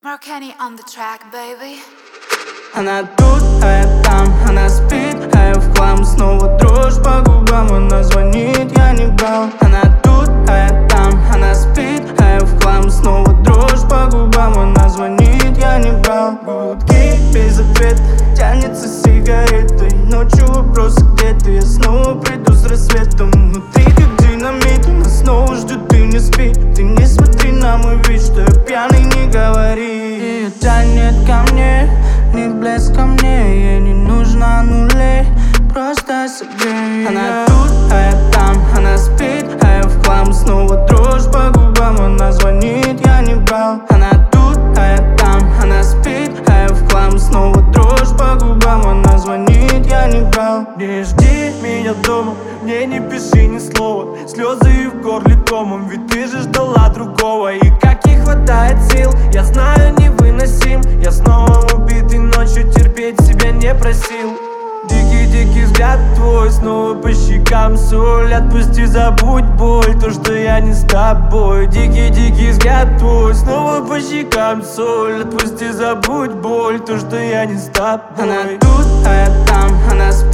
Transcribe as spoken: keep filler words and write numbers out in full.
Marcani on the track, baby. Она тут, а я там, она спит, а я в хлам. Снова дрожь по губам, она звонит, я не брал. Она тут, а я там, она спит, а я в хлам. Снова дрожь по губам, она звонит, я не брал. Гудки без ответа, тянется сигаретой. Ночью вопросы, где ты, я снова приду с рассветом. Внутри как динамит, она снова ждет и не спит. Ты не смотри на мой вид, что я пьяный, не говори. Ее тянет ко мне, не блеск ко мне, ей не нужно нулей, просто согрей. Она тут, а я там, она спит, а я в хлам. Снова дрожь по губам, она звонит, я не брал. Она тут, а я там, она спит, а я в хлам. Снова дрожь по губам, она звонит, я не брал. Не жди меня дома, мне не пиши ни слова. Слезы и в горле комом, ведь ты же ждала другого. И как не хватает сил, я знаю, невыносим. Я снова убитый, ночью терпеть себя не просил. Дикий-дикий взгляд твой, снова по щекам соль. Отпусти, забудь боль, то, что я не с тобой. Дикий-дикий взгляд твой, снова по щекам соль. Отпусти, забудь боль, то, что я не с тобой. Она тут, а я там, она спит.